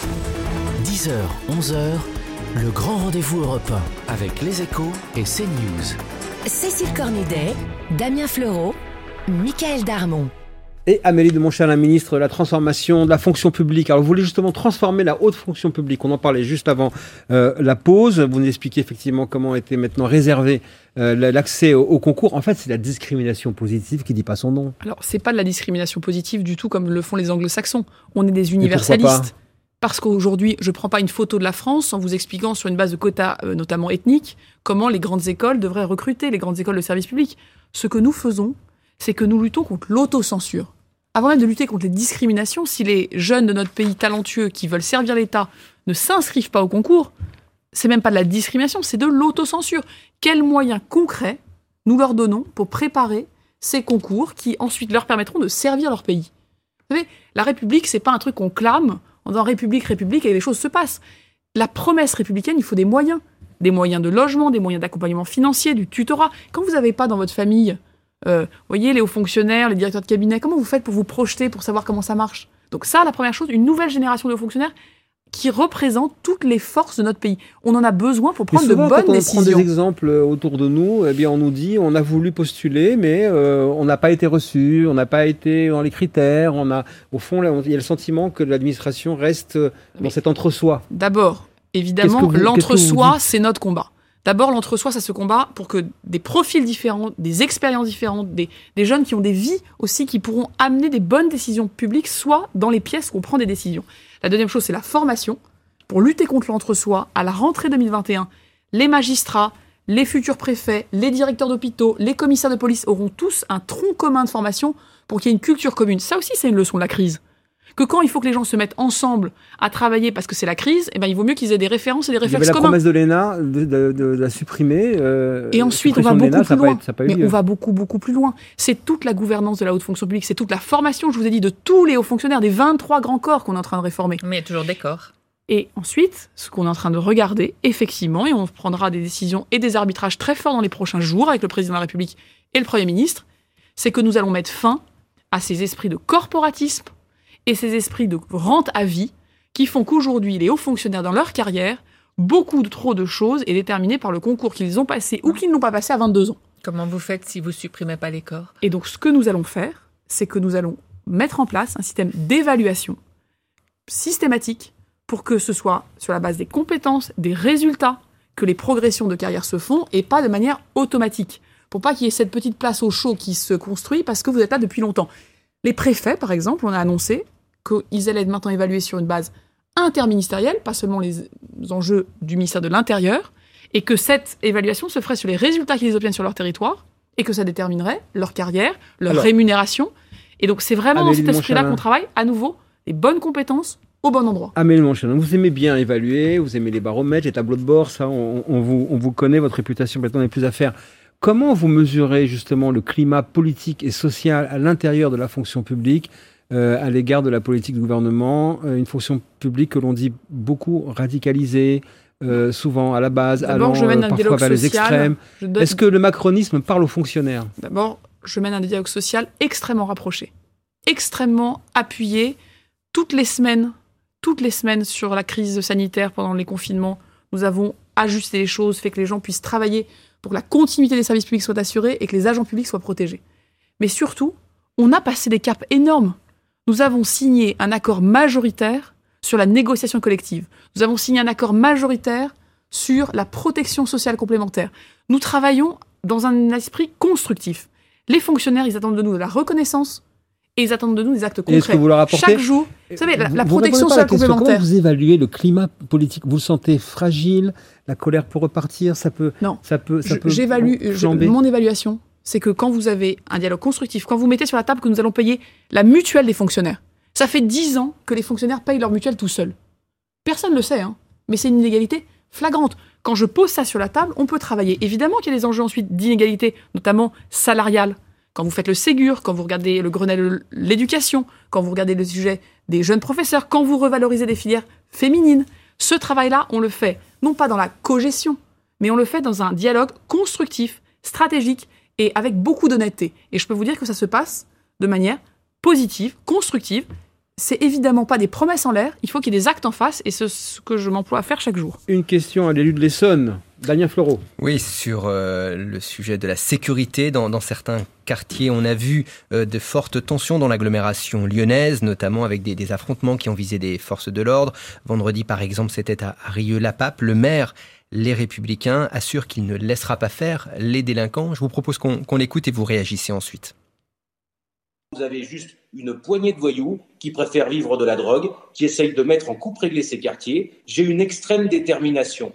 10h, 11h, le grand rendez-vous européen avec les Échos et CNews. Cécile Cornudet, Damien Fleureau, Michael Darmon. Et Amélie de Montchalin, ministre de la transformation de la fonction publique. Alors, vous voulez justement transformer la haute fonction publique. On en parlait juste avant la pause. Vous nous expliquez effectivement comment était maintenant réservé l'accès au concours. En fait, c'est la discrimination positive qui ne dit pas son nom. Alors, c'est pas de la discrimination positive du tout comme le font les anglo-saxons. On est des universalistes. Parce qu'aujourd'hui, je ne prends pas une photo de la France en vous expliquant sur une base de quotas, notamment ethniques, comment les grandes écoles devraient recruter, les grandes écoles de service public. Ce que nous faisons, c'est que nous luttons contre l'autocensure. Avant même de lutter contre les discriminations, si les jeunes de notre pays talentueux qui veulent servir l'État ne s'inscrivent pas au concours, c'est même pas de la discrimination, c'est de l'autocensure. Quels moyens concrets nous leur donnons pour préparer ces concours qui ensuite leur permettront de servir leur pays? Vous savez, la République, c'est pas un truc qu'on clame en disant République, République, et les choses se passent. la promesse républicaine, il faut des moyens. Des moyens de logement, des moyens d'accompagnement financier, du tutorat. Quand vous n'avez pas dans votre famille, voyez, les hauts fonctionnaires, les directeurs de cabinet, comment vous faites pour vous projeter, pour savoir comment ça marche? Donc ça, la première chose, une nouvelle génération de hauts fonctionnaires qui représente toutes les forces de notre pays. On en a besoin pour prendre de bonnes décisions. Quand on prend des exemples autour de nous, eh bien on nous dit on a voulu postuler, mais on n'a pas été reçu, on n'a pas été dans les critères. Au fond, là, il y a le sentiment que l'administration reste dans cet entre-soi. D'abord, évidemment, l'entre-soi, c'est notre combat. D'abord, l'entre-soi, ça se combat pour que des profils différents, des expériences différentes, des jeunes qui ont des vies aussi, qui pourront amener des bonnes décisions publiques, soient dans les pièces où on prend des décisions. La deuxième chose, c'est la formation. Pour lutter contre l'entre-soi, à la rentrée 2021, les magistrats, les futurs préfets, les directeurs d'hôpitaux, les commissaires de police auront tous un tronc commun de formation pour qu'il y ait une culture commune. Ça aussi, c'est une leçon de la crise. Que quand il faut que les gens se mettent ensemble à travailler parce que c'est la crise, eh ben, il vaut miut qu'ils aient des références et des réflexes communs. La promesse de l'ENA de la supprimer. Et ensuite, on va beaucoup plus loin. Mais on va beaucoup, beaucoup plus loin. C'est toute la gouvernance de la haute fonction publique, c'est toute la formation, je vous ai dit, de tous les hauts fonctionnaires, des 23 grands corps qu'on est en train de réformer. Mais il y a toujours des corps. Et ensuite, ce qu'on est en train de regarder, effectivement, et on prendra des décisions et des arbitrages très forts dans les prochains jours avec le président de la République et le Premier ministre, c'est que nous allons mettre fin à ces esprits de corporatisme et ces esprits de rente à vie qui font qu'aujourd'hui, les hauts fonctionnaires dans leur carrière, beaucoup trop de choses est déterminé par le concours qu'ils ont passé ou qu'ils n'ont pas passé à 22 ans. Comment vous faites si vous supprimez pas les corps? Et donc, ce que nous allons faire, c'est que nous allons mettre en place un système d'évaluation systématique pour que ce soit sur la base des compétences, des résultats, que les progressions de carrière se font et pas de manière automatique. Pour pas qu'il y ait cette petite place au chaud qui se construit parce que vous êtes là depuis longtemps. Les préfets, par exemple, on a annoncé qu'ils allaient être maintenant évalués sur une base interministérielle, pas seulement les enjeux du ministère de l'Intérieur, et que cette évaluation se ferait sur les résultats qu'ils obtiennent sur leur territoire, et que ça déterminerait leur carrière, leur rémunération. Et donc c'est vraiment dans cet esprit-là qu'on travaille, à nouveau, les bonnes compétences au bon endroit. Amélie Montchalin, vous aimez bien évaluer, vous aimez les baromètres, les tableaux de bord, ça, on vous connaît, votre réputation, maintenant on n'a plus à faire. Comment vous mesurez justement le climat politique et social à l'intérieur de la fonction publique à l'égard de la politique du gouvernement, une fonction publique que l'on dit beaucoup radicalisée, souvent à la base, allant parfois vers les extrêmes. Est-ce que le macronisme parle aux fonctionnaires? D'abord, je mène un dialogue social extrêmement rapproché, extrêmement appuyé. Toutes les semaines sur la crise sanitaire pendant les confinements, nous avons ajusté les choses, fait que les gens puissent travailler pour que la continuité des services publics soit assurée et que les agents publics soient protégés. Mais surtout, on a passé des caps énormes. Nous avons signé un accord majoritaire sur la négociation collective. Nous avons signé un accord majoritaire sur la protection sociale complémentaire. Nous travaillons dans un esprit constructif. Les fonctionnaires, ils attendent de nous de la reconnaissance et ils attendent de nous des actes concrets. Est-ce que vous leur apportez... Chaque jour, vous savez, la protection sociale complémentaire. Comment vous évaluez le climat politique? Vous le sentez fragile? La colère peut repartir? Non. J'évalue. Mon évaluation, c'est que quand vous avez un dialogue constructif, quand vous mettez sur la table que nous allons payer la mutuelle des fonctionnaires, ça fait 10 ans que les fonctionnaires payent leur mutuelle tout seuls. Personne ne le sait, mais c'est une inégalité flagrante. Quand je pose ça sur la table, on peut travailler. Évidemment qu'il y a des enjeux ensuite d'inégalité, notamment salariale. Quand vous faites le Ségur, quand vous regardez le Grenelle de l'éducation, quand vous regardez le sujet des jeunes professeurs, quand vous revalorisez des filières féminines, ce travail-là, on le fait non pas dans la cogestion, mais on le fait dans un dialogue constructif, stratégique et avec beaucoup d'honnêteté. Et je peux vous dire que ça se passe de manière positive, constructive. C'est évidemment pas des promesses en l'air, il faut qu'il y ait des actes en face, et c'est ce que je m'emploie à faire chaque jour. Une question à l'élu de l'Essonne, Damien Fleureau. Oui, sur le sujet de la sécurité, dans certains quartiers, on a vu de fortes tensions dans l'agglomération lyonnaise, notamment avec des affrontements qui ont visé des forces de l'ordre. Vendredi, par exemple, c'était à Rieux-la-Pape. Le maire, Les Républicains, assure qu'il ne laissera pas faire les délinquants. Je vous propose qu'on l'écoute et vous réagissez ensuite. Vous avez juste une poignée de voyous qui préfèrent vivre de la drogue, qui essayent de mettre en coupe réglée ces quartiers. J'ai une extrême détermination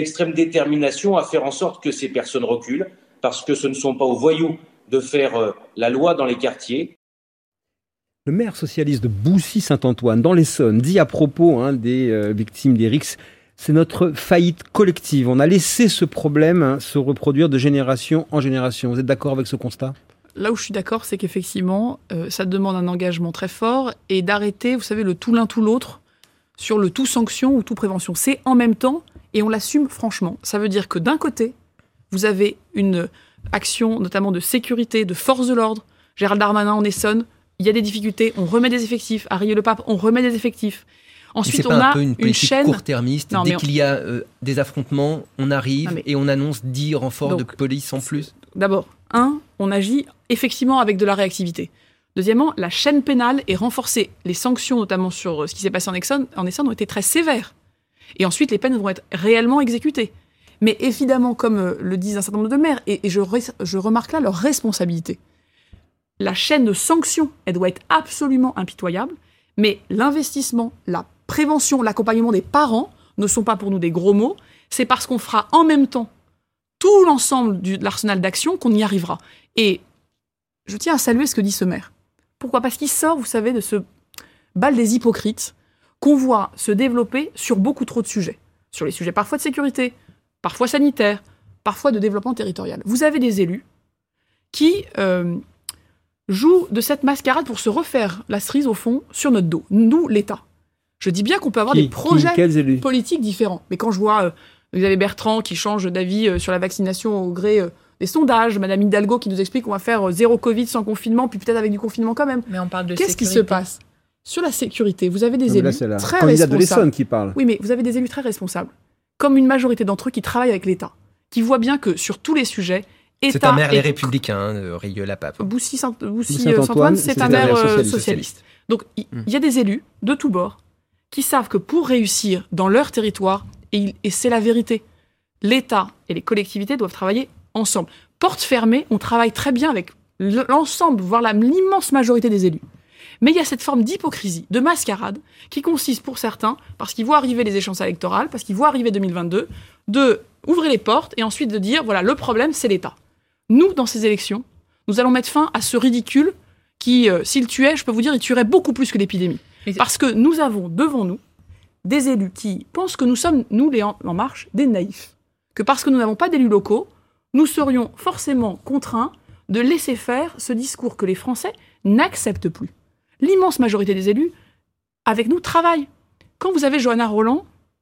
à faire en sorte que ces personnes reculent, parce que ce ne sont pas aux voyous de faire la loi dans les quartiers. Le maire socialiste de Boussy-Saint-Antoine, dans l'Essonne, dit à propos des victimes des RICS, c'est notre faillite collective. On a laissé ce problème se reproduire de génération en génération. Vous êtes d'accord avec ce constat ? Là où je suis d'accord, c'est qu'effectivement, ça demande un engagement très fort et d'arrêter, vous savez, le tout l'un tout l'autre sur le tout sanction ou tout prévention. C'est en même temps, et on l'assume franchement. Ça veut dire que d'un côté, vous avez une action notamment de sécurité, de force de l'ordre. Gérald Darmanin en Essonne, il y a des difficultés, on remet des effectifs. À Rieux-le-Pape, on remet des effectifs. Ensuite, on a une politique chaîne court-termiste. Dès qu'il y a des affrontements, on arrive et on annonce 10 renforts de police en plus. D'abord, on agit effectivement avec de la réactivité. Deuxièmement, la chaîne pénale est renforcée. Les sanctions, notamment sur ce qui s'est passé en Essonne, ont été très sévères. Et ensuite, les peines vont être réellement exécutées. Mais évidemment, comme le disent un certain nombre de maires, et je remarque là leur responsabilité. La chaîne de sanctions, elle doit être absolument impitoyable, mais l'investissement, la prévention, l'accompagnement des parents ne sont pas pour nous des gros mots, c'est parce qu'on fera en même temps tout l'ensemble de l'arsenal d'action qu'on y arrivera. Et je tiens à saluer ce que dit ce maire. Pourquoi ? Parce qu'il sort, vous savez, de ce bal des hypocrites qu'on voit se développer sur beaucoup trop de sujets. Sur les sujets parfois de sécurité, parfois sanitaires, parfois de développement territorial. Vous avez des élus qui jouent de cette mascarade pour se refaire la cerise, au fond, sur notre dos. Nous, l'État. Je dis bien qu'on peut avoir des projets politiques différents. Mais quand je vois Xavier Bertrand qui change d'avis sur la vaccination au gré des sondages, Madame Hidalgo qui nous explique qu'on va faire 0 Covid sans confinement, puis peut-être avec du confinement quand même. Mais on parle de Qu'est-ce qui se passe ? Sur la sécurité, vous avez des élus très responsables. Candidate de l'Essonne qui parle. Oui, mais vous avez des élus très responsables. Comme une majorité d'entre eux qui travaillent avec l'État, qui voient bien que sur tous les sujets, c'est un maire Les Républicains, de Rieux-la-Pape. Boussy-Saint-Antoine, c'est un maire socialiste. Donc, il y a des élus de tous bords qui savent que pour réussir dans leur territoire, et c'est la vérité, l'État et les collectivités doivent travailler ensemble. Porte fermée, on travaille très bien avec l'ensemble, voire l'immense majorité des élus. Mais il y a cette forme d'hypocrisie, de mascarade, qui consiste pour certains, parce qu'ils voient arriver les échéances électorales, parce qu'ils voient arriver 2022, de ouvrir les portes et ensuite de dire, voilà, le problème, c'est l'État. Nous, dans ces élections, nous allons mettre fin à ce ridicule qui, s'il tuait, je peux vous dire, il tuerait beaucoup plus que l'épidémie. Parce que nous avons devant nous des élus qui pensent que nous sommes, nous, les En Marche, des naïfs. Que parce que nous n'avons pas d'élus locaux, nous serions forcément contraints de laisser faire ce discours que les Français n'acceptent plus. L'immense majorité des élus, avec nous, travaillent. Quand vous avez Johanna Rolland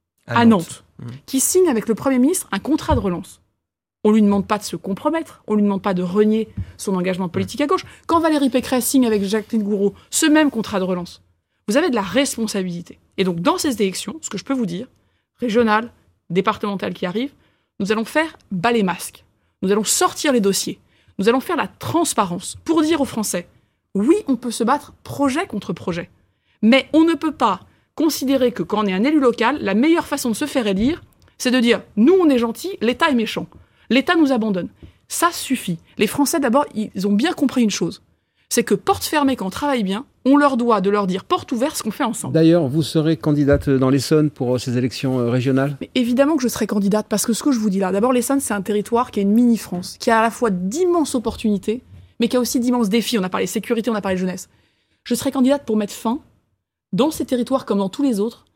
à Nantes, qui signe avec le Premier ministre un contrat de relance, on ne lui demande pas de se compromettre, on ne lui demande pas de renier son engagement politique à gauche. Quand Valérie Pécresse signe avec Jacqueline Gouraud ce même contrat de relance, vous avez de la responsabilité. Et donc, dans ces élections, ce que je peux vous dire, régionales, départementales qui arrivent, nous allons faire bas les masques. Nous allons sortir les dossiers. Nous allons faire la transparence pour dire aux Français, oui, on peut se battre projet contre projet. Mais on ne peut pas considérer que quand on est un élu local, la meilleure façon de se faire élire, c'est de dire, nous, on est gentils, l'État est méchant. L'État nous abandonne. Ça suffit. Les Français, d'abord, ils ont bien compris une chose. C'est que porte fermée, quand on travaille bien, on leur doit de leur dire porte ouverte ce qu'on fait ensemble. D'ailleurs, vous serez candidate dans l'Essonne pour ces élections régionales ? Mais évidemment que je serai candidate, parce que ce que je vous dis là, d'abord, l'Essonne, c'est un territoire qui est une mini-France, qui a à la fois d'immenses opportunités, mais qui a aussi d'immenses défis. On a parlé sécurité, on a parlé jeunesse. Je serai candidate pour mettre fin, dans ces territoires comme dans tous les autres,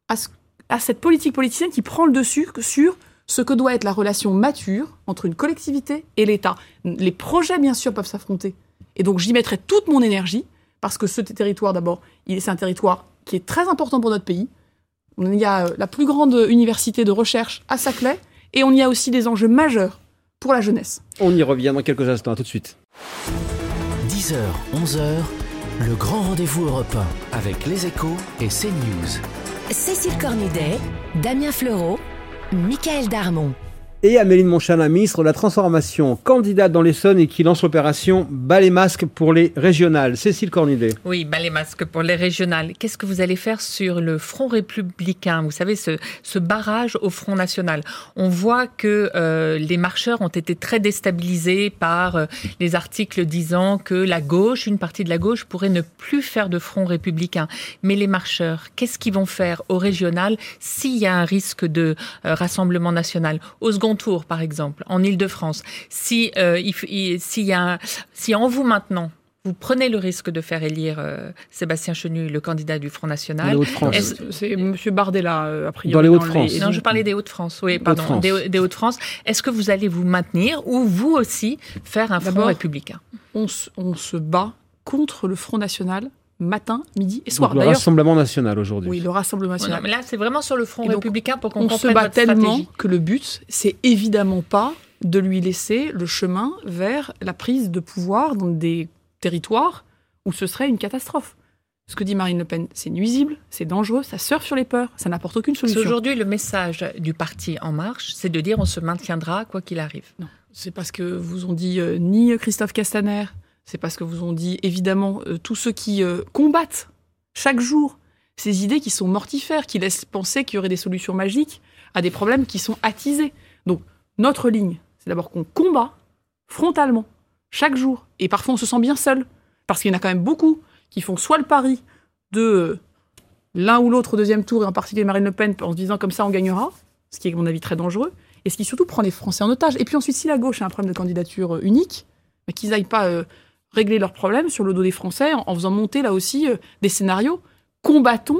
à cette politique politicienne qui prend le dessus sur ce que doit être la relation mature entre une collectivité et l'État. Les projets, bien sûr, peuvent s'affronter. Et donc, j'y mettrai toute mon énergie, parce que ce territoire, d'abord, c'est un territoire qui est très important pour notre pays. Il y a la plus grande université de recherche à Saclay, et on y a aussi des enjeux majeurs pour la jeunesse. On y revient dans quelques instants, à tout de suite. 10h, 11h, le grand rendez-vous européen avec les Échos et CNews. Cécile Cornudet, Damien Fleureau, Michael Darmon. Et Amélie de Montchalin, ministre de la Transformation, candidate dans l'Essonne et qui lance l'opération bas les masques pour les régionales. Cécile Cornudet. Oui, bas les masques pour les régionales. Qu'est-ce que vous allez faire sur le Front républicain ? Vous savez, ce barrage au Front national. On voit que les marcheurs ont été très déstabilisés par les articles disant que la gauche, une partie de la gauche, pourrait ne plus faire de Front républicain. Mais les marcheurs, qu'est-ce qu'ils vont faire au régional s'il y a un risque de rassemblement national ? Au second tour, par exemple, en Île-de-France, si en vous maintenant, vous prenez le risque de faire élire Sébastien Chenu, le candidat du Front National. Dans les Hauts-de-France. C'est M. Bardella, a priori. Dans les Hauts-de-France. Non, je parlais des Hauts-de-France. Oui, pardon, des Hauts-de-France. Est-ce que vous allez vous maintenir ou vous aussi faire un Front républicain ? On se bat contre le Front National matin, midi et soir. Donc, le Rassemblement national aujourd'hui. Oui, le Rassemblement national. Non, mais là, c'est vraiment sur le front Et donc, républicain pour qu'on on comprenne se bat votre tellement stratégie. que le but, c'est évidemment pas de lui laisser le chemin vers la prise de pouvoir dans des territoires où ce serait une catastrophe. Ce que dit Marine Le Pen, c'est nuisible, c'est dangereux, ça surfe sur les peurs, ça n'apporte aucune Parce solution. qu'aujourd'hui, le message du parti En Marche, c'est de dire on se maintiendra quoi qu'il arrive. Non, c'est parce que vous ont dit ni Christophe Castaner, c'est parce que vous ont dit évidemment tous ceux qui combattent chaque jour ces idées qui sont mortifères, qui laissent penser qu'il y aurait des solutions magiques à des problèmes qui sont attisés. Donc notre ligne, c'est d'abord qu'on combat frontalement chaque jour. Et parfois on se sent bien seul, parce qu'il y en a quand même beaucoup qui font soit le pari de l'un ou l'autre au deuxième tour, et en particulier Marine Le Pen, en se disant comme ça on gagnera, ce qui est à mon avis très dangereux, et ce qui surtout prend les Français en otage. Et puis ensuite, si la gauche a un problème de candidature unique, mais qu'ils n'aillent pas régler leurs problèmes sur le dos des Français en faisant monter là aussi des scénarios. Combattons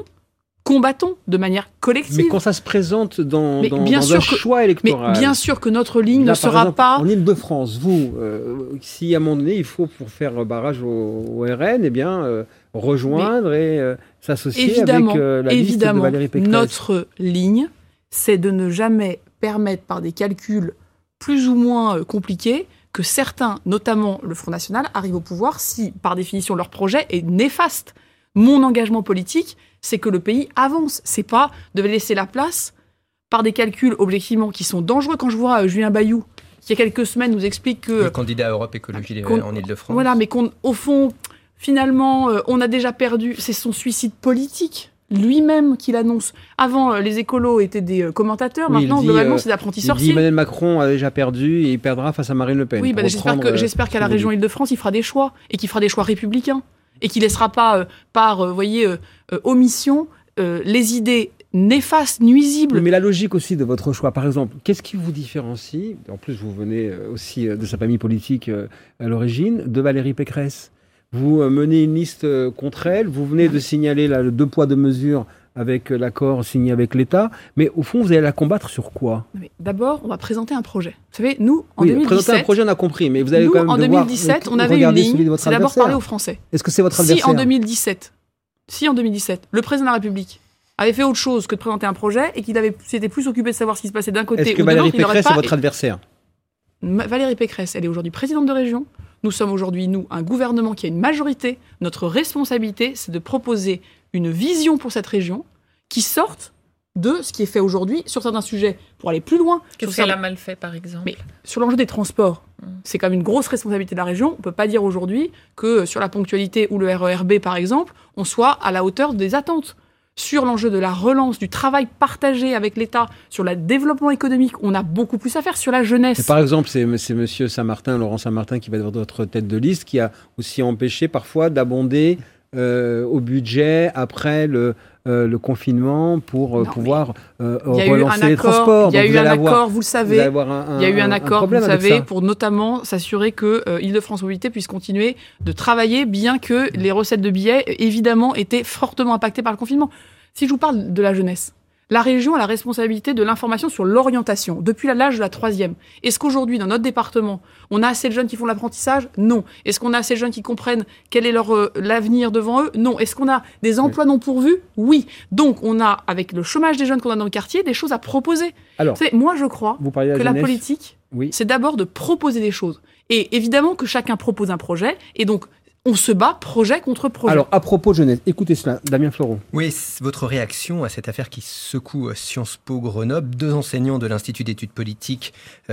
de manière collective. Mais quand ça se présente dans bien un sûr choix électoral... Mais bien sûr que notre ligne là, ne sera par exemple, pas... En Ile-de-France, vous, si à un moment donné, il faut, pour faire barrage au RN, eh bien, rejoindre et s'associer avec la liste de Valérie Pécresse. Notre ligne, c'est de ne jamais permettre, par des calculs plus ou moins compliqués, que certains, notamment le Front National, arrivent au pouvoir si, par définition, leur projet est néfaste. Mon engagement politique, c'est que le pays avance. C'est pas de laisser la place par des calculs objectivement qui sont dangereux. Quand je vois Julien Bayou, qui il y a quelques semaines nous explique que... Le candidat à Europe Écologie Les Verts en Ile-de-France. Voilà, mais qu'au fond, finalement, on a déjà perdu. C'est son suicide politique, lui-même, qui l'annonce. Avant, les écolos étaient des commentateurs. Oui, maintenant, globalement, c'est des apprentis il sorciers. dit Emmanuel Macron a déjà perdu et il perdra face à Marine Le Pen. Oui, j'espère qu'à la région Île-de-France, il fera des choix. Et qu'il fera des choix républicains. Et qu'il ne laissera pas, par omission, les idées néfastes, nuisibles. Mais la logique aussi de votre choix, par exemple, qu'est-ce qui vous différencie, en plus vous venez aussi de sa famille politique à l'origine, de Valérie Pécresse? Vous menez une liste contre elle, vous venez de signaler le 2 poids 2 mesures avec l'accord signé avec l'État, mais au fond, vous allez la combattre sur quoi? D'abord, on va présenter un projet. Vous savez, nous, en 2017... Présenter un projet, on a compris, mais vous allez quand même en 2017, on avait une ligne, c'est d'abord parler aux Français. Est-ce que c'est votre adversaire? Si en 2017, le président de la République avait fait autre chose que de présenter un projet et qu'il s'était plus occupé de savoir ce qui se passait d'un côté ou de l'autre... Est-ce que Valérie Pécresse est votre adversaire? Valérie Pécresse, elle est aujourd'hui présidente de région. Nous sommes aujourd'hui, un gouvernement qui a une majorité. Notre responsabilité, c'est de proposer une vision pour cette région qui sorte de ce qui est fait aujourd'hui sur certains sujets pour aller plus loin. Qu'est-ce qu'elle a mal fait, par exemple? Mais sur l'enjeu des transports, c'est quand même une grosse responsabilité de la région. On ne peut pas dire aujourd'hui que sur la ponctualité ou le RERB, par exemple, on soit à la hauteur des attentes. Sur l'enjeu de la relance, du travail partagé avec l'État, sur le développement économique, on a beaucoup plus à faire. Sur la jeunesse. Et par exemple, c'est monsieur Saint-Martin, Laurent Saint-Martin, qui va être votre tête de liste, qui a aussi empêché parfois d'abonder au budget après le confinement pour pouvoir relancer les transports. Il y a eu un accord, vous le savez. Il y a eu un accord, vous le savez, pour notamment s'assurer que Île-de-France Mobilité puisse continuer de travailler, bien que les recettes de billets, évidemment, étaient fortement impactées par le confinement. Si je vous parle de la jeunesse, la région a la responsabilité de l'information sur l'orientation, depuis l'âge de la 3e. Est-ce qu'aujourd'hui, dans notre département, on a assez de jeunes qui font l'apprentissage? Non. Est-ce qu'on a assez de jeunes qui comprennent quel est l'avenir devant eux? Non. Est-ce qu'on a des emplois non pourvus? Oui. Donc, on a, avec le chômage des jeunes qu'on a dans le quartier, des choses à proposer. Alors, moi, je crois que la politique, c'est d'abord de proposer des choses. Et évidemment que chacun propose un projet, et donc on se bat projet contre projet. Alors, à propos de jeunesse, écoutez cela, Damien Fleureau. Oui, votre réaction à cette affaire qui secoue Sciences Po Grenoble, 2 enseignants de l'Institut d'études politiques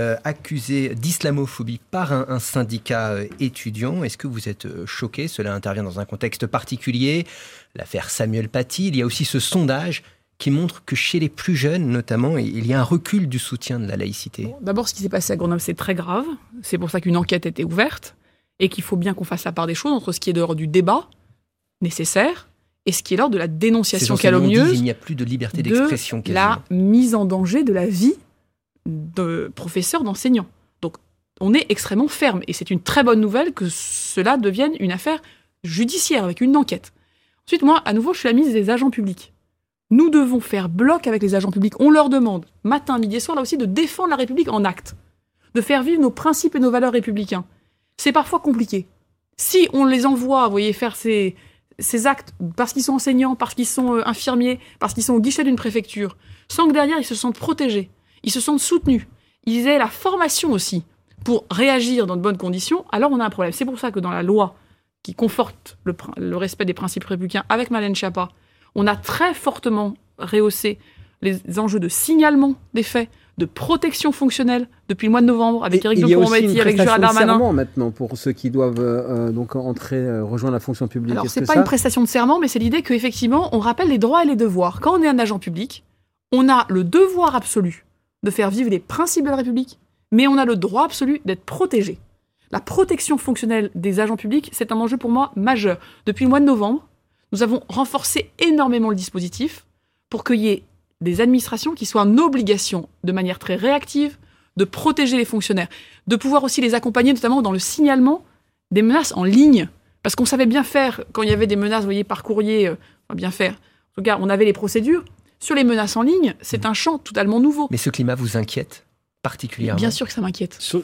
accusés d'islamophobie par un syndicat étudiant. Est-ce que vous êtes choqué? Cela intervient dans un contexte particulier. L'affaire Samuel Paty, il y a aussi ce sondage qui montre que chez les plus jeunes, notamment, il y a un recul du soutien de la laïcité. Bon, d'abord, ce qui s'est passé à Grenoble, c'est très grave. C'est pour ça qu'une enquête a été ouverte. Et qu'il faut bien qu'on fasse la part des choses entre ce qui est de l'ordre du débat nécessaire et ce qui est l'ordre de la dénonciation calomnieuse. Il n'y a plus de liberté d'expression. De la mise en danger de la vie de professeurs, d'enseignants. Donc, on est extrêmement ferme. Et c'est une très bonne nouvelle que cela devienne une affaire judiciaire avec une enquête. Ensuite, moi, à nouveau, je suis la ministre des agents publics. Nous devons faire bloc avec les agents publics. On leur demande, matin, midi et soir, là aussi, de défendre la République en actes, de faire vivre nos principes et nos valeurs républicains. C'est parfois compliqué. Si on les envoie, vous voyez, faire ces actes, parce qu'ils sont enseignants, parce qu'ils sont infirmiers, parce qu'ils sont au guichet d'une préfecture, sans que derrière ils se sentent protégés, ils se sentent soutenus, ils aient la formation aussi pour réagir dans de bonnes conditions, alors on a un problème. C'est pour ça que dans la loi qui conforte le respect des principes républicains avec Marlène Schiappa, on a très fortement rehaussé les enjeux de signalement des faits, de protection fonctionnelle depuis le mois de novembre avec Éric Dupond-Moretti, avec Gérald Darmanin. Il y a aussi une prestation de serment maintenant pour ceux qui doivent donc rejoindre la fonction publique. Alors, c'est pas une prestation de serment, mais c'est l'idée qu'effectivement, on rappelle les droits et les devoirs. Quand on est un agent public, on a le devoir absolu de faire vivre les principes de la République, mais on a le droit absolu d'être protégé. La protection fonctionnelle des agents publics, c'est un enjeu pour moi majeur. Depuis le mois de novembre, nous avons renforcé énormément le dispositif pour qu'il y ait des administrations qui soient en obligation, de manière très réactive, de protéger les fonctionnaires, de pouvoir aussi les accompagner, notamment dans le signalement des menaces en ligne. Parce qu'on savait bien faire, quand il y avait des menaces, vous voyez, par courrier, bien faire. En tout cas, on avait les procédures. Sur les menaces en ligne, c'est un champ totalement nouveau. Mais ce climat vous inquiète particulièrement? Bien sûr que ça m'inquiète. Sur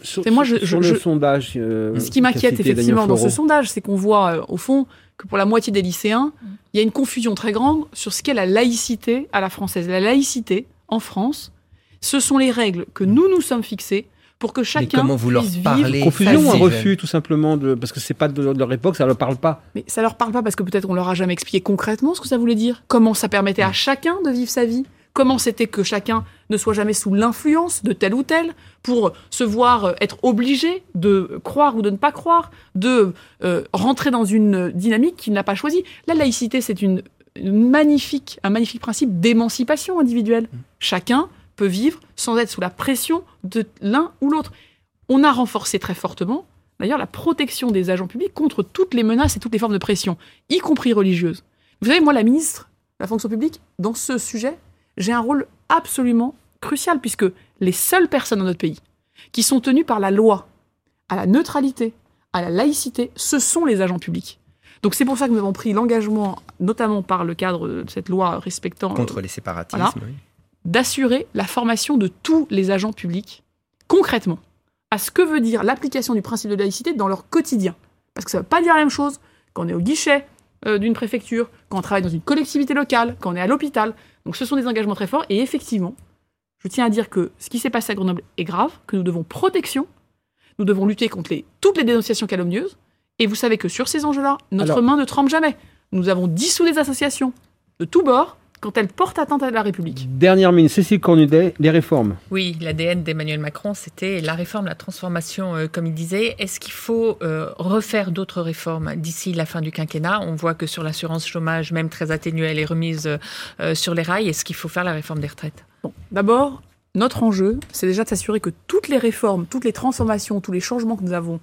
le sondage... ce qui m'inquiète effectivement dans ce sondage, c'est qu'on voit, au fond, que pour la moitié des lycéens, il y a une confusion très grande sur ce qu'est la laïcité à la française. La laïcité, en France, ce sont les règles que nous sommes fixées pour que chacun puisse vivre. Confusion ou un refus, tout simplement, parce que c'est pas de leur époque, ça leur parle pas. Mais ça leur parle pas parce que peut-être on leur a jamais expliqué concrètement ce que ça voulait dire. Comment ça permettait à chacun de vivre sa vie. Comment c'était que chacun ne soit jamais sous l'influence de tel ou tel, pour se voir être obligé de croire ou de ne pas croire, de rentrer dans une dynamique qu'il n'a pas choisie. La laïcité, c'est un magnifique principe d'émancipation individuelle. Chacun peut vivre sans être sous la pression de l'un ou l'autre. On a renforcé très fortement, d'ailleurs, la protection des agents publics contre toutes les menaces et toutes les formes de pression, y compris religieuses. Vous savez, moi, la ministre de la fonction publique, dans ce sujet, j'ai un rôle absolument crucial, puisque les seules personnes dans notre pays qui sont tenues par la loi à la neutralité, à la laïcité, ce sont les agents publics. Donc c'est pour ça que nous avons pris l'engagement, notamment par le cadre de cette loi respectant... Contre les séparatismes, voilà, oui. D'assurer la formation de tous les agents publics, concrètement, à ce que veut dire l'application du principe de laïcité dans leur quotidien. Parce que ça ne veut pas dire la même chose quand on est au guichet d'une préfecture, quand on travaille dans une collectivité locale, quand on est à l'hôpital. Donc ce sont des engagements très forts. Et effectivement, je tiens à dire que ce qui s'est passé à Grenoble est grave, que nous devons protection, nous devons lutter contre toutes les dénonciations calomnieuses. Et vous savez que sur ces enjeux-là, notre main ne tremble jamais. Nous avons dissous des associations de tous bords quand elles portent atteinte à la République. Dernière minute, Cécile Cornudet, les réformes. Oui, l'ADN d'Emmanuel Macron, c'était la réforme, la transformation, comme il disait. Est-ce qu'il faut refaire d'autres réformes d'ici la fin du quinquennat? On voit que sur l'assurance chômage, même très atténuée, elle est remise sur les rails. Est-ce qu'il faut faire la réforme des retraites? Bon, d'abord, notre enjeu, c'est déjà de s'assurer que toutes les réformes, toutes les transformations, tous les changements que nous avons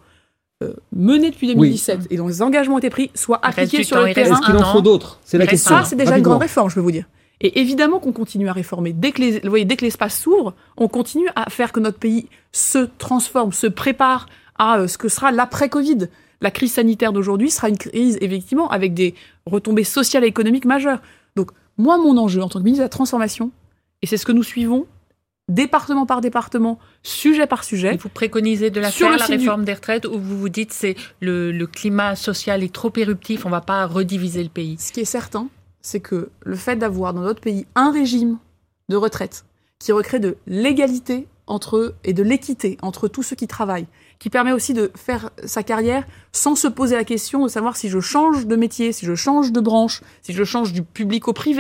menés depuis 2017 et dont les engagements ont été pris soient appliqués sur le terrain. Est-ce qu'il en faut d'autres? C'est la question. Ça, c'est déjà une grande réforme, je peux vous dire. Et évidemment qu'on continue à réformer. Dès que l'espace s'ouvre, on continue à faire que notre pays se transforme, se prépare à ce que sera l'après-Covid. La crise sanitaire d'aujourd'hui sera une crise, effectivement, avec des retombées sociales et économiques majeures. Donc, moi, mon enjeu en tant que ministre de la Transformation, et c'est ce que nous suivons, département par département, sujet par sujet. Et vous préconisez de la faire, la réforme des retraites, ou vous vous dites c'est le climat social est trop éruptif, on ne va pas rediviser le pays? Ce qui est certain, c'est que le fait d'avoir dans notre pays un régime de retraite qui recrée de l'égalité et de l'équité entre tous ceux qui travaillent, qui permet aussi de faire sa carrière sans se poser la question de savoir si je change de métier, si je change de branche, si je change du public au privé.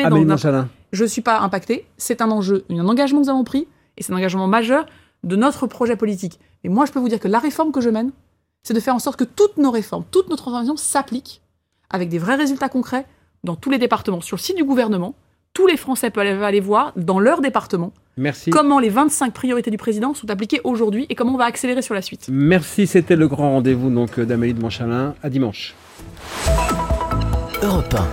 Je ne suis pas impacté. C'est un enjeu, un engagement que nous avons pris, et c'est un engagement majeur de notre projet politique. Et moi, je peux vous dire que la réforme que je mène, c'est de faire en sorte que toutes nos réformes, toutes nos transformations s'appliquent avec des vrais résultats concrets dans tous les départements. Sur le site du gouvernement, tous les Français peuvent aller voir dans leur département comment les 25 priorités du président sont appliquées aujourd'hui et comment on va accélérer sur la suite. Merci, c'était le grand rendez-vous d'Amélie de Montchalin. À dimanche. Europe 1.